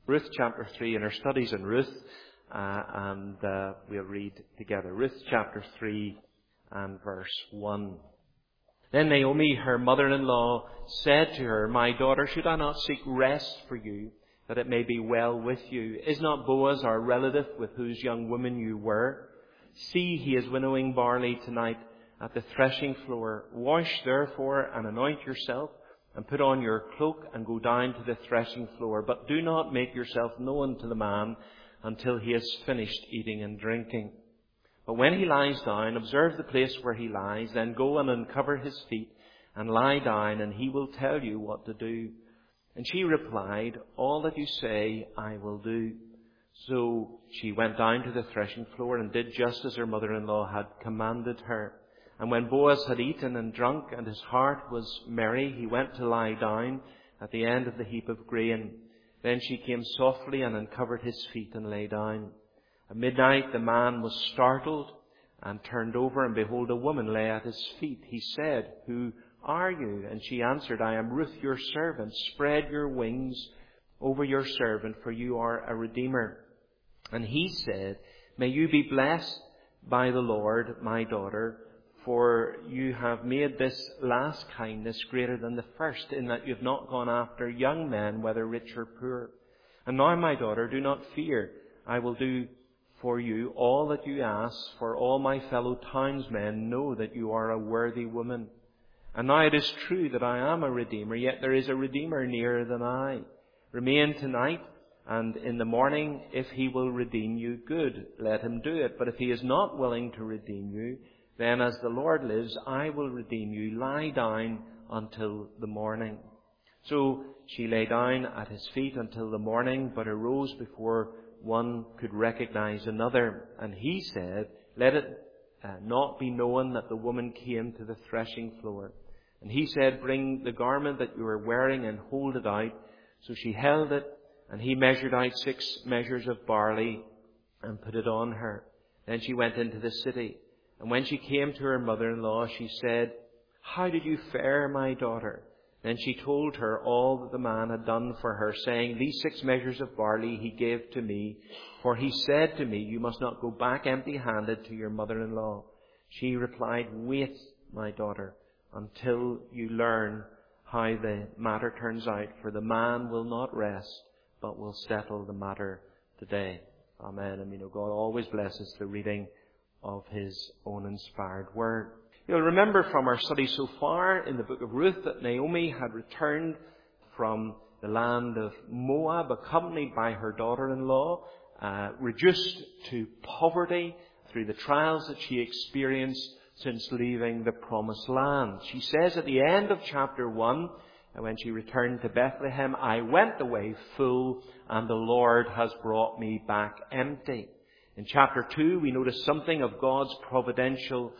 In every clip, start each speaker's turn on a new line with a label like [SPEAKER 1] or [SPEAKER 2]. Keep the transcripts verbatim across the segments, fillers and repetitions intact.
[SPEAKER 1] Ruth chapter three in our studies in Ruth, uh, and uh, we'll read together. Ruth chapter three and verse one. Then Naomi, her mother-in-law, said to her, "My daughter, should I not seek rest for you, that it may be well with you? Is not Boaz our relative, with whose young woman you were? See, he is winnowing barley tonight at the threshing floor. Wash therefore and anoint yourself, and put on your cloak and go down to the threshing floor. But do not make yourself known to the man until he has finished eating and drinking. But when he lies down, observe the place where he lies, then go and uncover his feet and lie down, and he will tell you what to do." And she replied, "All that you say I will do." So she went down to the threshing floor and did just as her mother-in-law had commanded her. And when Boaz had eaten and drunk, and his heart was merry, he went to lie down at the end of the heap of grain. Then she came softly and uncovered his feet and lay down. At midnight the man was startled and turned over, and behold, a woman lay at his feet. He said, "Who are you?" And she answered, "I am Ruth your servant. Spread your wings over your servant, for you are a redeemer." And he said, "May you be blessed by the Lord, my daughter, for you have made this last kindness greater than the first, in that you have not gone after young men, whether rich or poor. And now, my daughter, do not fear. I will do for you all that you ask, for all my fellow townsmen know that you are a worthy woman. And now it is true that I am a redeemer, yet there is a redeemer nearer than I. Remain tonight, and in the morning, if he will redeem you, good, let him do it. But if he is not willing to redeem you, then as the Lord lives, I will redeem you. Lie down until the morning." So she lay down at his feet until the morning, but arose before one could recognize another. And he said, "Let it uh, not be known that the woman came to the threshing floor." And he said, "Bring the garment that you are wearing and hold it out." So she held it, and he measured out six measures of barley and put it on her. Then she went into the city. And when she came to her mother-in-law, she said, "How did you fare, my daughter?" Then she told her all that the man had done for her, saying, "These six measures of barley he gave to me, for he said to me, 'You must not go back empty-handed to your mother-in-law.'" She replied, "Wait, my daughter, until you learn how the matter turns out, for the man will not rest, but will settle the matter today." Amen. And we know God always blesses the reading of his own inspired word. You'll remember from our study so far in the book of Ruth that Naomi had returned from the land of Moab, accompanied by her daughter-in-law, uh, reduced to poverty through the trials that she experienced since leaving the promised land. She says at the end of chapter one, when she returned to Bethlehem, "I went away full, and the Lord has brought me back empty." In chapter two, we notice something of God's providential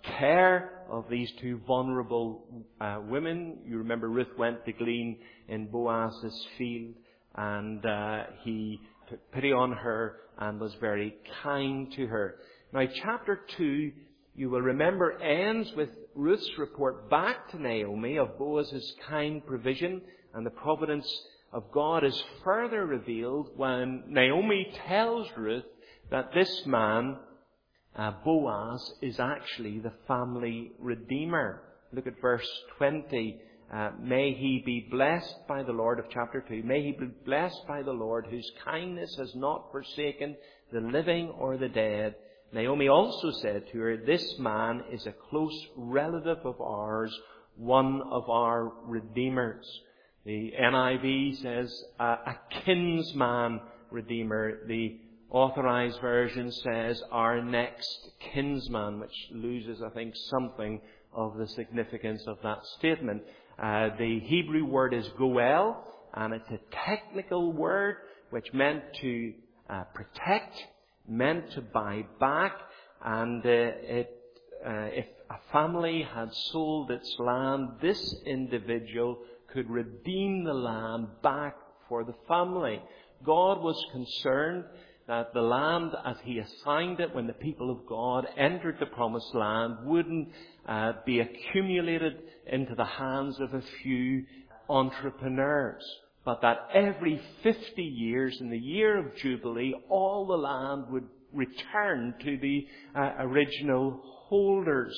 [SPEAKER 1] care of these two vulnerable uh, women. You remember Ruth went to glean in Boaz's field, and uh, he took pity on her and was very kind to her. Now, chapter two, you will remember, ends with Ruth's report back to Naomi of Boaz's kind provision, and the providence of God is further revealed when Naomi tells Ruth that this man, uh, Boaz, is actually the family redeemer. Look at verse twenty. Uh, "May he be blessed by the Lord," of chapter two. "May he be blessed by the Lord, whose kindness has not forsaken the living or the dead." Naomi also said to her, "This man is a close relative of ours, one of our redeemers." The N I V says uh, a kinsman redeemer. The Authorized Version says our next kinsman, which loses, I think, something of the significance of that statement. Uh, the Hebrew word is goel, and it's a technical word which meant to uh, protect, meant to buy back, and uh, it, uh, if a family had sold its land, this individual could redeem the land back for the family. God was concerned that the land, as he assigned it when the people of God entered the promised land, wouldn't uh, be accumulated into the hands of a few entrepreneurs. but that every fifty years, in the year of Jubilee, all the land would return to the uh, original holders.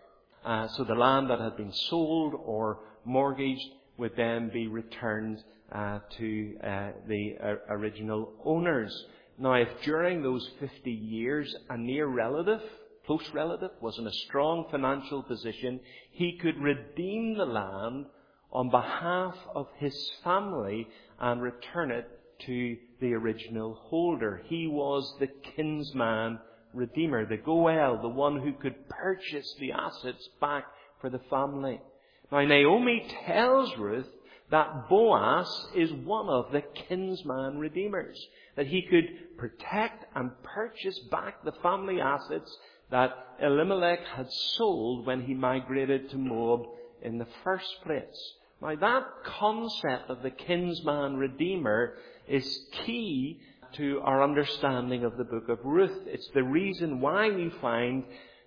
[SPEAKER 1] Uh, so the land that had been sold or mortgaged would then be returned uh, to uh, the uh, original owners. Now, if during those fifty years a near relative, close relative, was in a strong financial position, he could redeem the land on behalf of his family and return it to the original holder. He was the kinsman redeemer, the Goel, the one who could purchase the assets back for the family. Now, Naomi tells Ruth that Boaz is one of the kinsman redeemers, that he could protect and purchase back the family assets that Elimelech had sold when he migrated to Moab in the first place. Now, that concept of the kinsman redeemer is key to our understanding of the book of Ruth. It's the reason why we find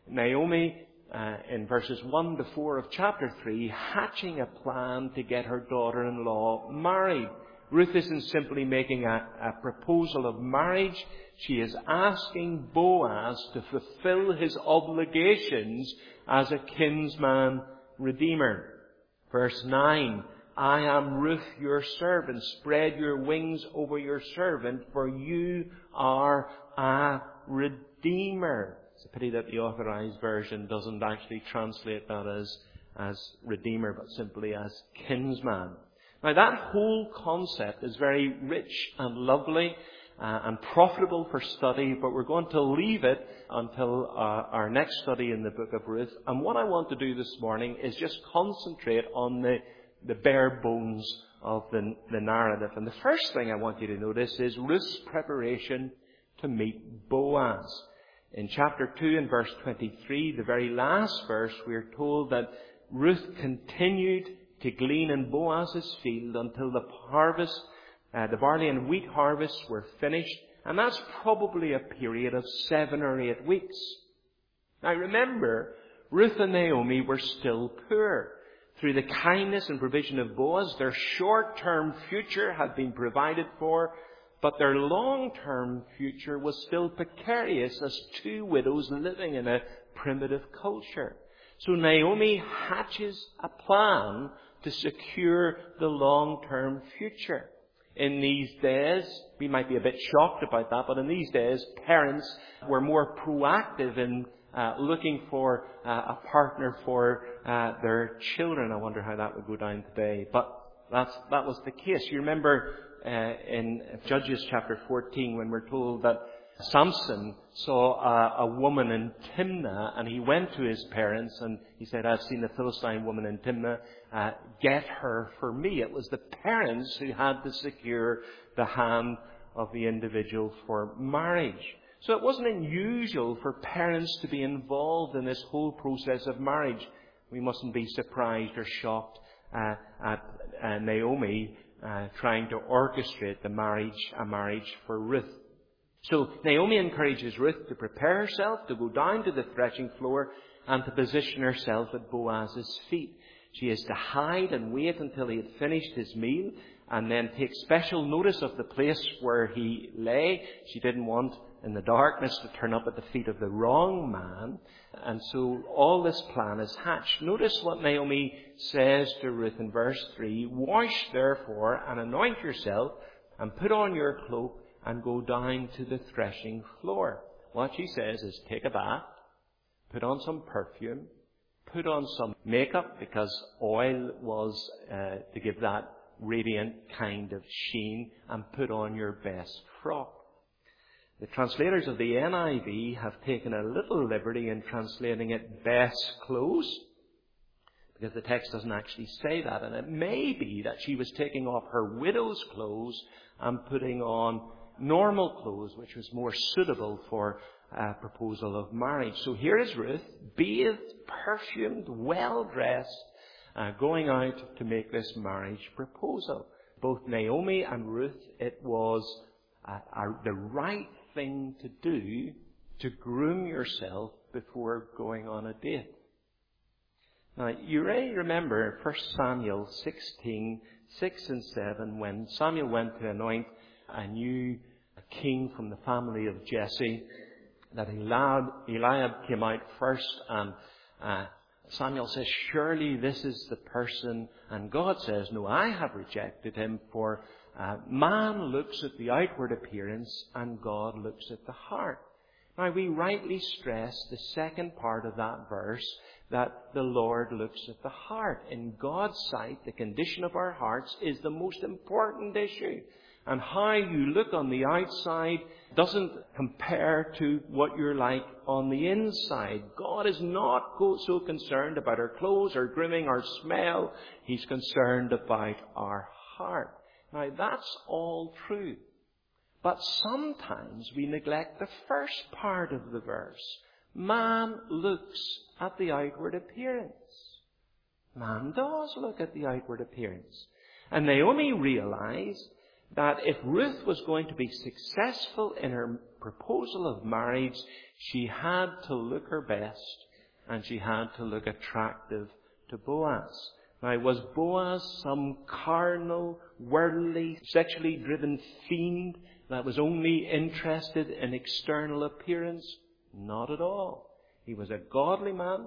[SPEAKER 1] Naomi uh, in verses one to four of chapter three hatching a plan to get her daughter-in-law married. Ruth isn't simply making a, a proposal of marriage. She is asking Boaz to fulfill his obligations as a kinsman redeemer. Verse nine, I am Ruth, your servant. Spread your wings over your servant, for you are a redeemer. It's a pity that the Authorized Version doesn't actually translate that as, as redeemer, but simply as kinsman. Now, that whole concept is very rich and lovely uh, and profitable for study, but we're going to leave it until uh, our next study in the book of Ruth. And what I want to do this morning is just concentrate on the, the bare bones of the, the narrative. And the first thing I want you to notice is Ruth's preparation to meet Boaz. In chapter two and verse twenty-three, the very last verse, we are told that Ruth continued to glean in Boaz's field until the harvest, uh, the barley and wheat harvests were finished. And that's probably a period of seven or eight weeks. Now remember, Ruth and Naomi were still poor. Through the kindness and provision of Boaz, their short-term future had been provided for, but their long-term future was still precarious as two widows living in a primitive culture. So Naomi hatches a plan to secure the long-term future. In these days, we might be a bit shocked about that, but in these days, parents were more proactive in uh, looking for uh, a partner for uh, their children. I wonder how that would go down today. But that's, that was the case. You remember uh, in Judges chapter fourteen when we're told that Samson saw a, a woman in Timnah, and he went to his parents and he said, I've seen a Philistine woman in Timnah, uh, get her for me. It was the parents who had to secure the hand of the individual for marriage. So it wasn't unusual for parents to be involved in this whole process of marriage. We mustn't be surprised or shocked uh, at uh, Naomi uh, trying to orchestrate the marriage, a marriage for Ruth. So Naomi encourages Ruth to prepare herself to go down to the threshing floor and to position herself at Boaz's feet. She is to hide and wait until he had finished his meal and then take special notice of the place where he lay. She didn't want in the darkness to turn up at the feet of the wrong man. And so all this plan is hatched. Notice what Naomi says to Ruth in verse three. Wash therefore and anoint yourself and put on your cloak and go down to the threshing floor. What she says is take a bath, put on some perfume, put on some makeup because oil was uh, to give that radiant kind of sheen, and put on your best frock. The translators of the N I V have taken a little liberty in translating it best clothes, because the text doesn't actually say that. And it may be that she was taking off her widow's clothes and putting on normal clothes, which was more suitable for a proposal of marriage. So here is Ruth, bathed, perfumed, well-dressed, uh, going out to make this marriage proposal. Both Naomi and Ruth, it was uh, uh, the right thing to do to groom yourself before going on a date. Now, you may remember First Samuel sixteen six and seven, when Samuel went to anoint a new king from the family of Jesse, that Eliab, Eliab came out first, and uh, Samuel says, surely this is the person. And God says, no, I have rejected him, for uh, man looks at the outward appearance and God looks at the heart. Now, we rightly stress the second part of that verse, that the Lord looks at the heart. In God's sight, the condition of our hearts is the most important issue. And how you look on the outside doesn't compare to what you're like on the inside. God is not so concerned about our clothes, our grooming, our smell. He's concerned about our heart. Now, that's all true. But sometimes we neglect the first part of the verse. Man looks at the outward appearance. Man does look at the outward appearance. And Naomi realized that if Ruth was going to be successful in her proposal of marriage, she had to look her best and she had to look attractive to Boaz. Now, was Boaz some carnal, worldly, sexually driven fiend that was only interested in external appearance? Not at all. He was a godly man,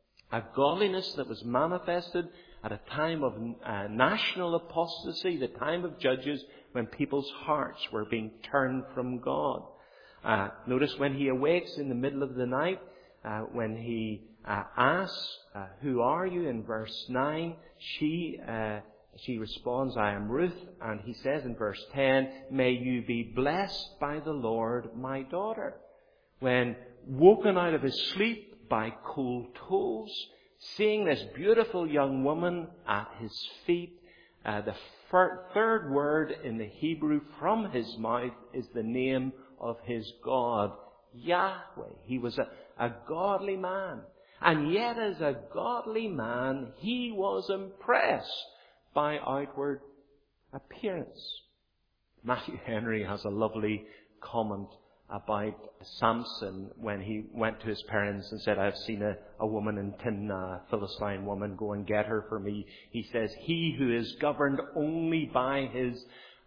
[SPEAKER 1] a godliness that was manifested at a time of uh, national apostasy, the time of Judges, when people's hearts were being turned from God. Uh, notice when he awakes in the middle of the night, uh, when he uh, asks, uh, who are you? In verse nine, she uh, she responds, I am Ruth. And he says in verse ten, may you be blessed by the Lord, my daughter. When woken out of his sleep by cold toes, seeing this beautiful young woman at his feet, uh, the fir- third word in the Hebrew from his mouth is the name of his God, Yahweh. He was a, a godly man. And yet as a godly man, he was impressed by outward appearance. Matthew Henry has a lovely comment about Samson when he went to his parents and said, I've seen a, a woman in Timnah, a Philistine woman, go and get her for me. He says, he who is governed only by his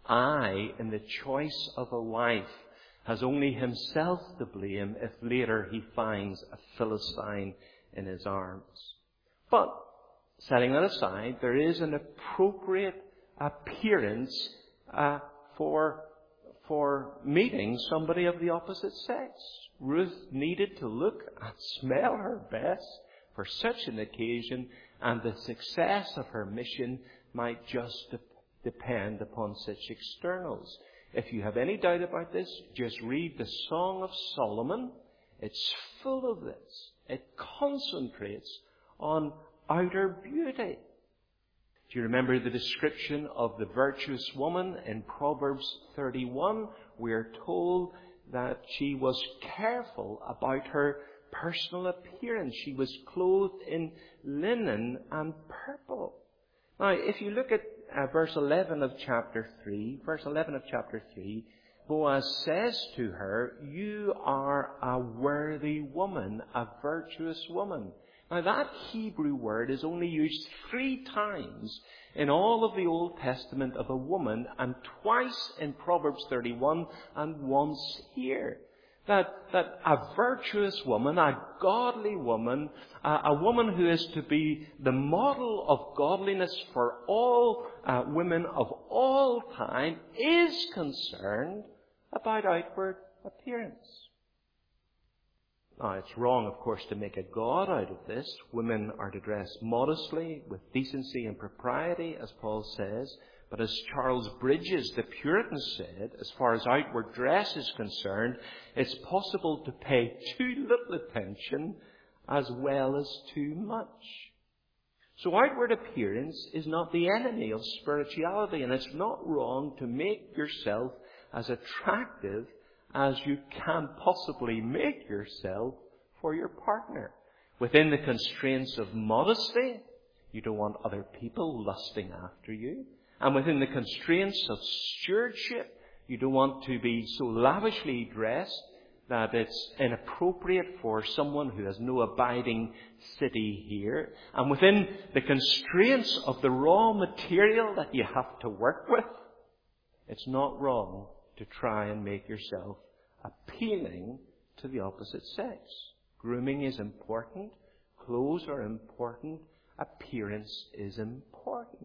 [SPEAKER 1] eye in the choice of a wife has only himself to blame if later he finds a Philistine in his arms. But, setting that aside, there is an appropriate appearance uh, for for meeting somebody of the opposite sex. Ruth needed to look and smell her best for such an occasion, and the success of her mission might just de- depend upon such externals. If you have any doubt about this, just read the Song of Solomon. It's full of this. It concentrates on outer beauty. Do you remember the description of the virtuous woman in Proverbs thirty-one? We are told that she was careful about her personal appearance. She was clothed in linen and purple. Now, if you look at uh, verse eleven of chapter three, verse eleven of chapter three, Boaz says to her, you are a worthy woman, a virtuous woman. Now, that Hebrew word is only used three times in all of the Old Testament of a woman, and twice in Proverbs thirty-one and once here. That, that a virtuous woman, a godly woman, a, a woman who is to be the model of godliness for all uh, women of all time, is concerned about outward appearance. Now, it's wrong, of course, to make a god out of this. Women are to dress modestly, with decency and propriety, as Paul says. But as Charles Bridges, the Puritan, said, as far as outward dress is concerned, it's possible to pay too little attention as well as too much. So outward appearance is not the enemy of spirituality, and it's not wrong to make yourself as attractive as you can possibly make yourself for your partner. Within the constraints of modesty, you don't want other people lusting after you. And within the constraints of stewardship, you don't want to be so lavishly dressed that it's inappropriate for someone who has no abiding city here. And within the constraints of the raw material that you have to work with, it's not wrong to try and make yourself appealing to the opposite sex. Grooming is important. Clothes are important. Appearance is important.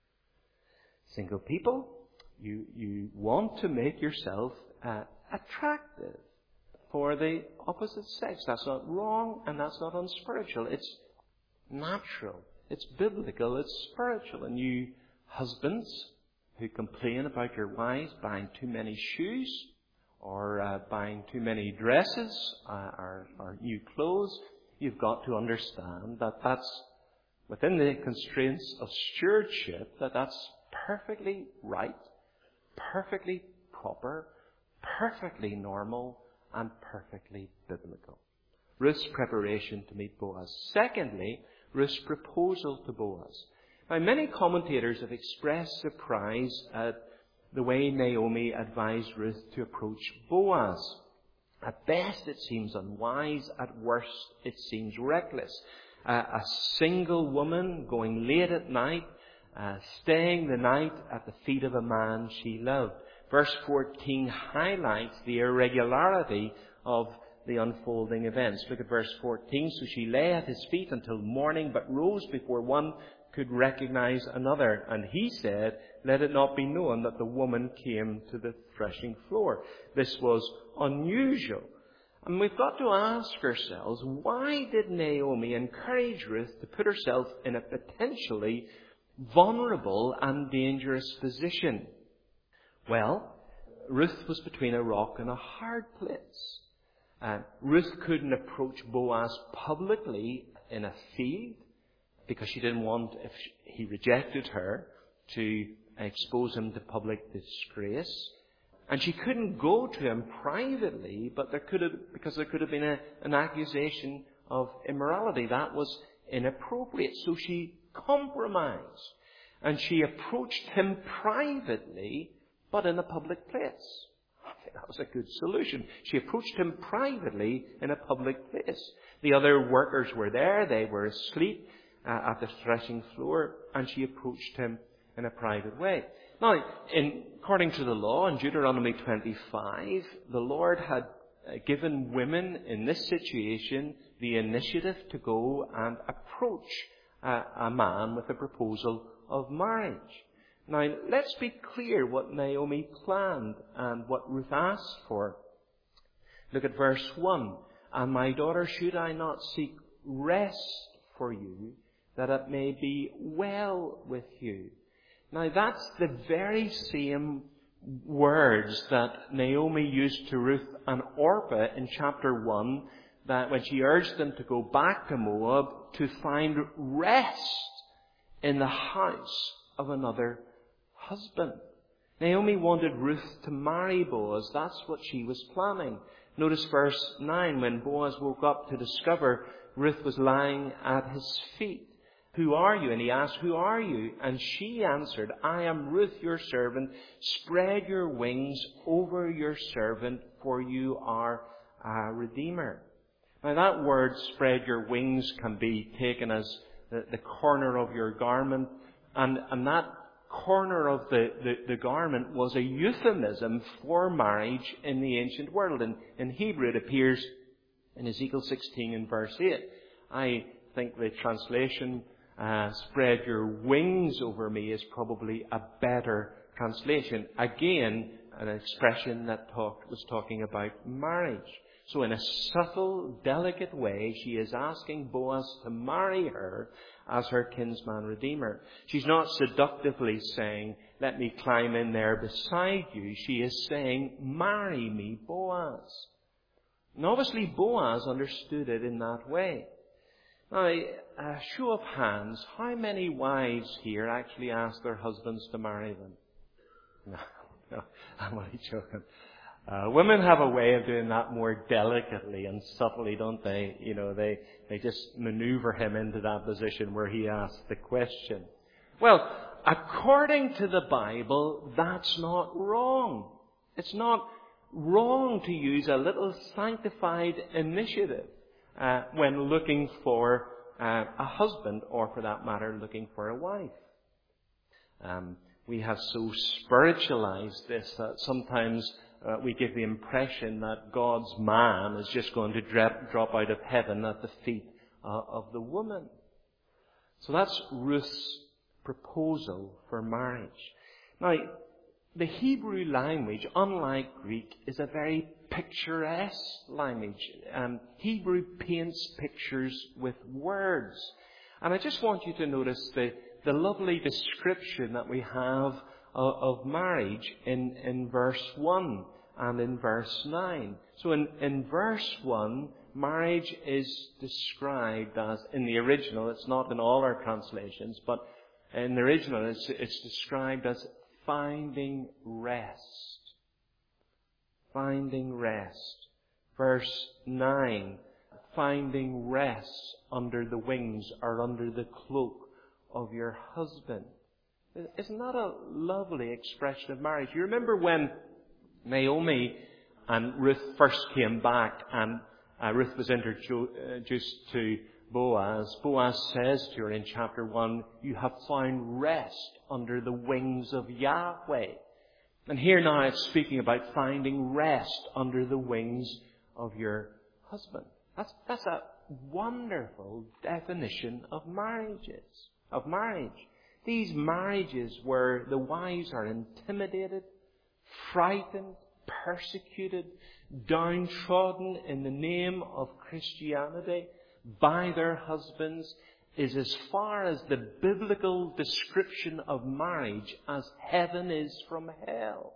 [SPEAKER 1] Single people, you, you want to make yourself uh, attractive for the opposite sex. That's not wrong and that's not unspiritual. It's natural. It's biblical. It's spiritual. And you husbands who complain about your wives buying too many shoes or uh, buying too many dresses uh, or, or new clothes, you've got to understand that that's within the constraints of stewardship, that that's perfectly right, perfectly proper, perfectly normal, and perfectly biblical. Ruth's preparation to meet Boaz. Secondly, Ruth's proposal to Boaz. Now, many commentators have expressed surprise at the way Naomi advised Ruth to approach Boaz. At best, it seems unwise. At worst, it seems reckless. Uh, a single woman going late at night, uh, staying the night at the feet of a man she loved. Verse fourteen highlights the irregularity of the unfolding events. Look at verse fourteen. So she lay at his feet until morning, but rose before one could recognize another. And he said, let it not be known that the woman came to the threshing floor. This was unusual. And we've got to ask ourselves, why did Naomi encourage Ruth to put herself in a potentially vulnerable and dangerous position? Well, Ruth was between a rock and a hard place. Uh, Ruth couldn't approach Boaz publicly in a field because she didn't want, if he rejected her, to expose him to public disgrace. And she couldn't go to him privately, but there could have, because there could have been a, an accusation of immorality. That was inappropriate. So she compromised. And she approached him privately, but in a public place. I think that was a good solution. She approached him privately in a public place. The other workers were there. They were asleep uh, at the threshing floor, and she approached him in a private way. Now, in, according to the law, in Deuteronomy twenty-five, the Lord had given women in this situation the initiative to go and approach uh, a man with a proposal of marriage. Now, let's be clear what Naomi planned and what Ruth asked for. Look at verse one. And my daughter, should I not seek rest for you, that it may be well with you? Now, that's the very same words that Naomi used to Ruth and Orpah in chapter one, that when she urged them to go back to Moab to find rest in the house of another husband. Naomi wanted Ruth to marry Boaz. That's what she was planning. Notice verse nine, when Boaz woke up to discover Ruth was lying at his feet. Who are you? And he asked, who are you? And she answered, I am Ruth, your servant. Spread your wings over your servant, for you are a redeemer. Now that word, spread your wings, can be taken as the, the corner of your garment. And, and that corner of the, the, the garment was a euphemism for marriage in the ancient world. And in Hebrew it appears in Ezekiel sixteen and verse eight. I think the translation, uh, spread your wings over me, is probably a better translation. Again, an expression that talked, was talking about marriage. So in a subtle, delicate way, she is asking Boaz to marry her as her kinsman redeemer. She's not seductively saying, let me climb in there beside you. She is saying, marry me, Boaz. And obviously Boaz understood it in that way. Now, a show of hands, how many wives here actually ask their husbands to marry them? No, no, I'm only joking. Uh, women have a way of doing that more delicately and subtly, don't they? You know, they, they just maneuver him into that position where he asks the question. Well, according to the Bible, that's not wrong. It's not wrong to use a little sanctified initiative uh, when looking for uh, a husband, or for that matter, looking for a wife. Um, we have so spiritualized this that sometimes uh, we give the impression that God's man is just going to drop, drop out of heaven at the feet uh, of the woman. So that's Ruth's proposal for marriage. Now, the Hebrew language, unlike Greek, is a very picturesque language. Um, Hebrew paints pictures with words. And I just want you to notice the, the lovely description that we have of, of marriage in, in verse one and in verse nine. So in, in verse one, marriage is described as, in the original, it's not in all our translations, but in the original it's, it's described as finding rest. Finding rest. Verse nine, finding rest under the wings or under the cloak of your husband. Isn't that a lovely expression of marriage? You remember when Naomi and Ruth first came back, and uh, Ruth was introduced to Boaz. Boaz says to her in chapter one, you have found rest under the wings of Yahweh. And here now it's speaking about finding rest under the wings of your husband. That's, that's a wonderful definition of marriages, of marriage. These marriages where the wives are intimidated, frightened, persecuted, downtrodden in the name of Christianity by their husbands, is as far as the biblical description of marriage as heaven is from hell.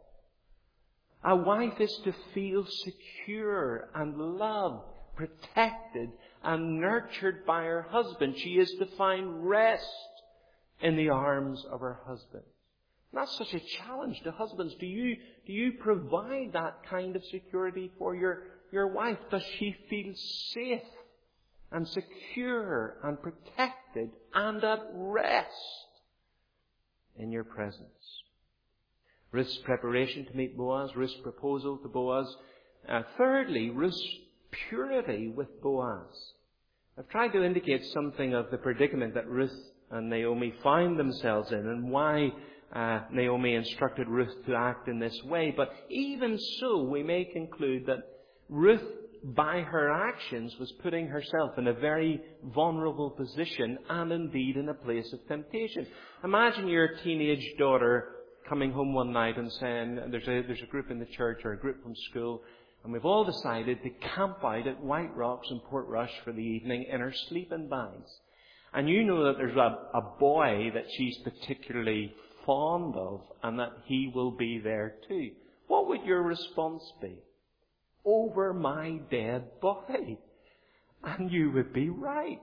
[SPEAKER 1] A wife is to feel secure and loved, protected and nurtured by her husband. She is to find rest in the arms of her husband. And that's such a challenge to husbands. Do you, do you provide that kind of security for your, your wife? Does she feel safe and secure and protected and at rest in your presence? Ruth's preparation to meet Boaz, Ruth's proposal to Boaz. Uh, thirdly, Ruth's purity with Boaz. I've tried to indicate something of the predicament that Ruth and Naomi find themselves in, and why uh, Naomi instructed Ruth to act in this way. But even so, we may conclude that Ruth, by her actions, was putting herself in a very vulnerable position, and indeed in a place of temptation. Imagine your teenage daughter coming home one night and saying, there's a, there's a group in the church or a group from school, and we've all decided to camp out at White Rocks in Portrush for the evening in our sleeping bags. And you know that there's a, a boy that she's particularly fond of, and that he will be there too. What would your response be? Over my dead body. And you would be right.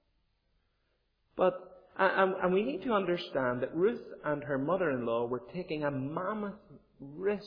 [SPEAKER 1] But, and, and we need to understand that Ruth and her mother-in-law were taking a mammoth risk.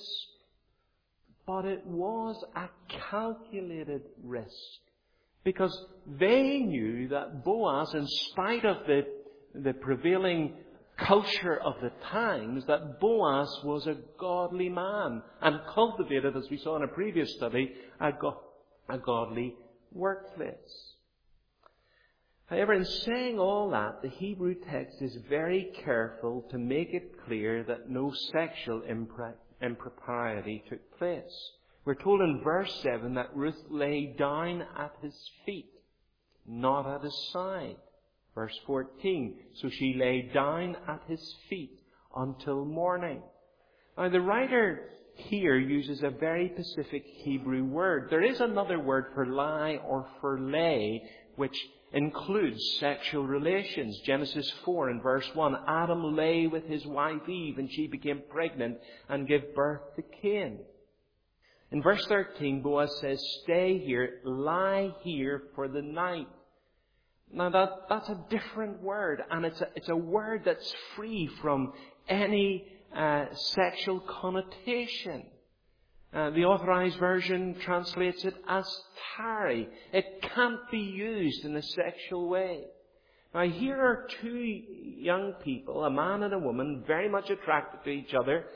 [SPEAKER 1] But it was a calculated risk. Because they knew that Boaz, in spite of the, the prevailing culture of the times, that Boaz was a godly man and cultivated, as we saw in a previous study, a, go- a godly workplace. However, in saying all that, the Hebrew text is very careful to make it clear that no sexual impre- impropriety took place. We're told in verse seven that Ruth lay down at his feet, not at his side. Verse fourteen, so she lay down at his feet until morning. Now the writer here uses a very specific Hebrew word. There is another word for lie or for lay, which includes sexual relations. Genesis four and verse one, Adam lay with his wife Eve, and she became pregnant and gave birth to Cain. In verse thirteen, Boaz says, stay here, lie here for the night. Now that, that's a different word, and it's a, it's a word that's free from any uh, sexual connotation. Uh, the Authorized Version translates it as tarry. It can't be used in a sexual way. Now here are two young people, a man and a woman, very much attracted to each other,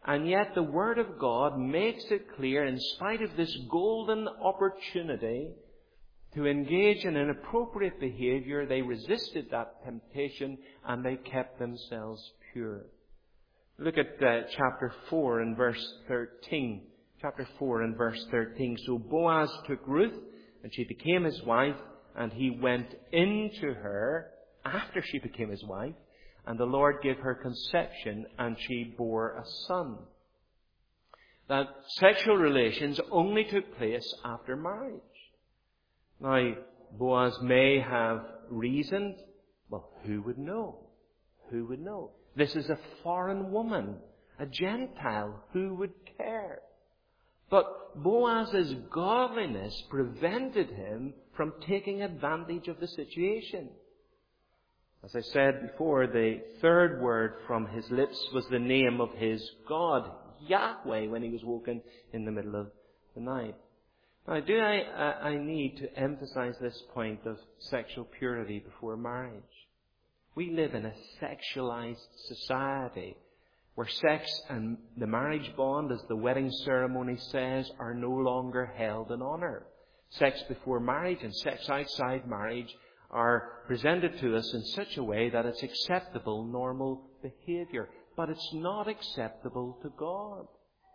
[SPEAKER 1] And yet the Word of God makes it clear, in spite of this golden opportunity to engage in inappropriate behavior, they resisted that temptation and they kept themselves pure. Look at uh, chapter four and verse thirteen. Chapter four and verse thirteen. So Boaz took Ruth, and she became his wife, and he went into her after she became his wife, and the Lord gave her conception, and she bore a son. That sexual relations only took place after marriage. Now, Boaz may have reasoned, well, who would know? Who would know? This is a foreign woman, a Gentile. Who would care? But Boaz's godliness prevented him from taking advantage of the situation. As I said before, the third word from his lips was the name of his God, Yahweh, when he was woken in the middle of the night. Now, do I, I, I need to emphasize this point of sexual purity before marriage? We live in a sexualized society where sex and the marriage bond, as the wedding ceremony says, are no longer held in honor. Sex before marriage and sex outside marriage are presented to us in such a way that it's acceptable, normal behavior. But it's not acceptable to God.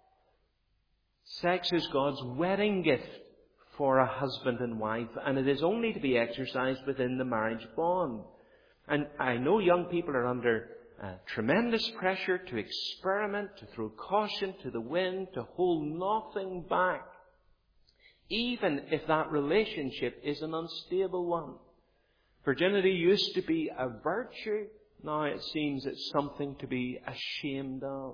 [SPEAKER 1] Sex is God's wedding gift for a husband and wife, and it is only to be exercised within the marriage bond. And I know young people are under uh, tremendous pressure to experiment, to throw caution to the wind, to hold nothing back, even if that relationship is an unstable one. Virginity used to be a virtue. Now it seems it's something to be ashamed of.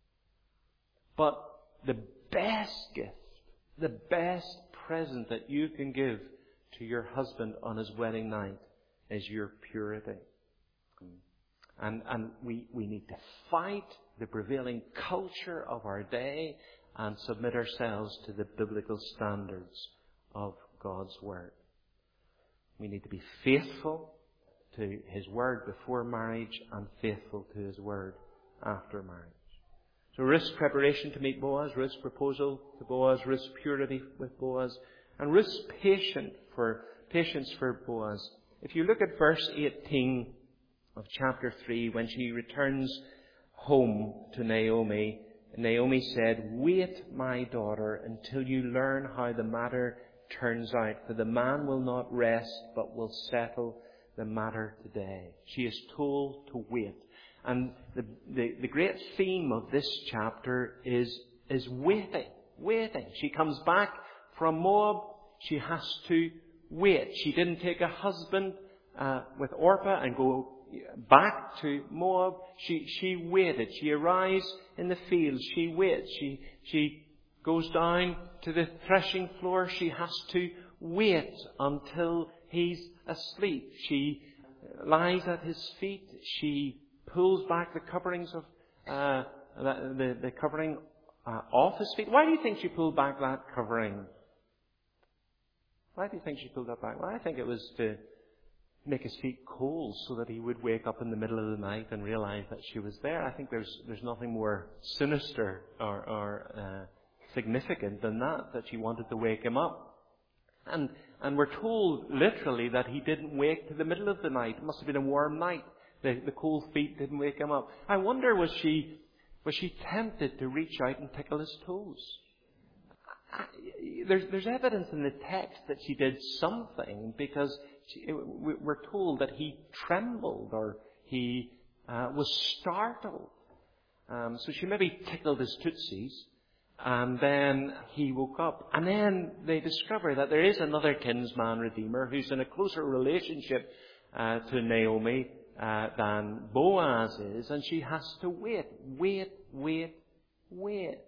[SPEAKER 1] But the best gift, the best present that you can give to your husband on his wedding night is your purity. And, and we, we need to fight the prevailing culture of our day and submit ourselves to the biblical standards of God's Word. We need to be faithful to His Word before marriage and faithful to His Word after marriage. So Ruth's preparation to meet Boaz, Ruth's proposal to Boaz, Ruth's purity with Boaz, and Ruth's patient for, patience for Boaz. If you look at verse eighteen of chapter three, when she returns home to Naomi, Naomi said, "Wait, my daughter, until you learn how the matter turns out, for the man will not rest, but will settle the matter today." She is told to wait. And the, the, the great theme of this chapter is, is waiting. Waiting. She comes back from Moab. She has to wait. She didn't take a husband uh, with Orpah and go back to Moab. She, she waited. She arrives in the fields. She waits. She, she goes down to the threshing floor. She has to wait until he's asleep. She lies at his feet. She pulls back the coverings of uh, the, the, the covering uh, off his feet. Why do you think she pulled back that covering? Why do you think she pulled that back? Well, I think it was to make his feet cold so that he would wake up in the middle of the night and realize that she was there. I think there's there's nothing more sinister or, or uh, significant than that, that she wanted to wake him up. And and we're told literally that he didn't wake to the middle of the night. It must have been a warm night. The, the cold feet didn't wake him up. I wonder, was she was she tempted to reach out and tickle his toes? I, there's there's evidence in the text that she did something, because she, we're told that he trembled or he uh, was startled. Um, so she maybe tickled his tootsies, and then he woke up. And then they discover that there is another kinsman redeemer who's in a closer relationship uh, to Naomi uh, than Boaz is, and she has to wait, wait, wait, wait,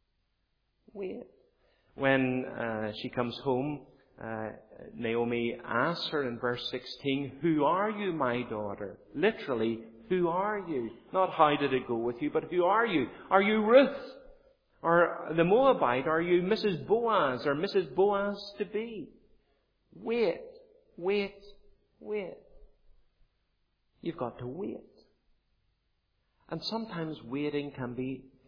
[SPEAKER 1] wait. When uh, she comes home, uh, Naomi asks her in verse sixteen, "Who are you, my daughter?" Literally, who are you? Not how did it go with you, but who are you? Are you Ruth? Or the Moabite? Are you Missus Boaz or Missus Boaz to be? Wait, wait, wait. You've got to wait. And sometimes waiting can be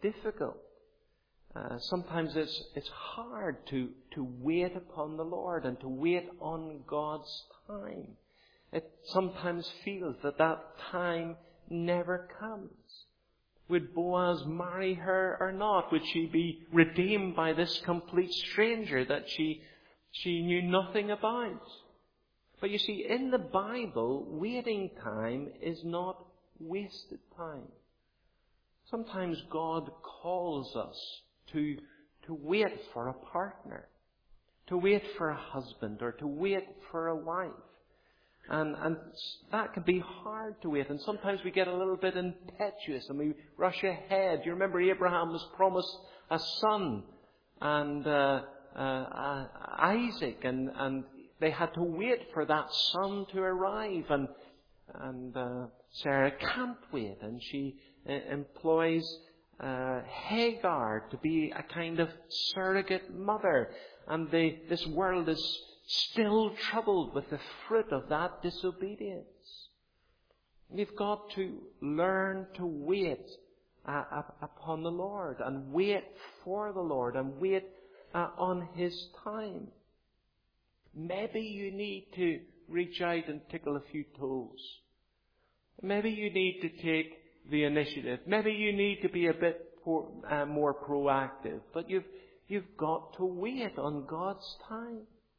[SPEAKER 1] difficult. Uh, sometimes it's it's hard to, to wait upon the Lord and to wait on God's time. It sometimes feels that that time never comes. Would Boaz marry her or not? Would she be redeemed by this complete stranger that she she knew nothing about? But you see, in the Bible, waiting time is not wasted time. Sometimes God calls us to, to wait for a partner, to wait for a husband, or to wait for a wife. And, and that can be hard to wait. And sometimes we get a little bit impetuous and we rush ahead. You remember Abraham was promised a son, and uh, uh, Isaac, and, and they had to wait for that son to arrive. And, and uh, Sarah can't wait, and she uh, employs uh, Hagar to be a kind of surrogate mother. And they, this world is still troubled with the fruit of that disobedience. We've got to learn to wait uh, upon the Lord, and wait for the Lord, and wait uh, on His time. Maybe you need to reach out and tickle a few toes. Maybe you need to take the initiative. Maybe you need to be a bit more, uh, more proactive. But you've, you've got to wait on God's time.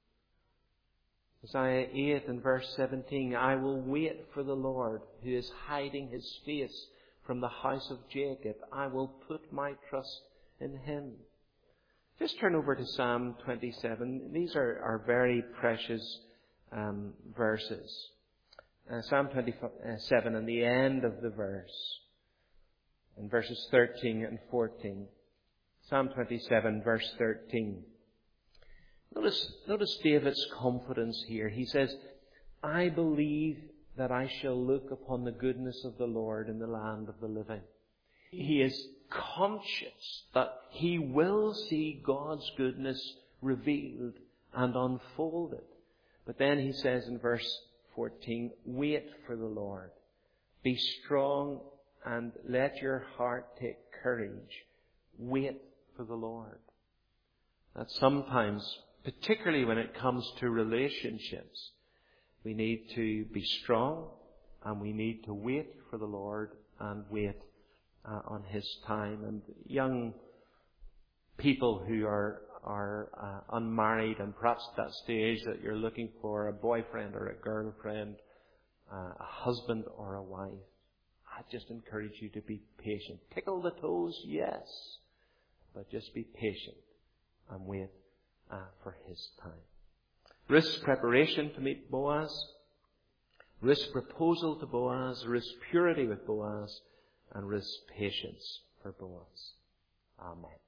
[SPEAKER 1] Isaiah eight and verse seventeen, I will wait for the Lord who is hiding His face from the house of Jacob. I will put my trust in Him. Just turn over to Psalm twenty-seven. These are, are very precious um, verses. Uh, Psalm twenty-seven and the end of the verse, in verses thirteen and fourteen. Psalm twenty-seven, verse thirteen. Notice, notice David's confidence here. He says, I believe that I shall look upon the goodness of the Lord in the land of the living. He is conscious that he will see God's goodness revealed and unfolded. But then he says in verse fourteen, wait for the Lord. Be strong and let your heart take courage. Wait for the Lord. That sometimes, particularly when it comes to relationships, we need to be strong and we need to wait for the Lord and wait uh, on His time. And young people who are are uh, unmarried and perhaps at that stage that you're looking for a boyfriend or a girlfriend, uh, a husband or a wife, I just encourage you to be patient. Tickle the toes, yes, but just be patient and wait uh, for His time. Risk preparation to meet Boaz, risk proposal to Boaz, risk purity with Boaz, and risk patience for Boaz. Amen.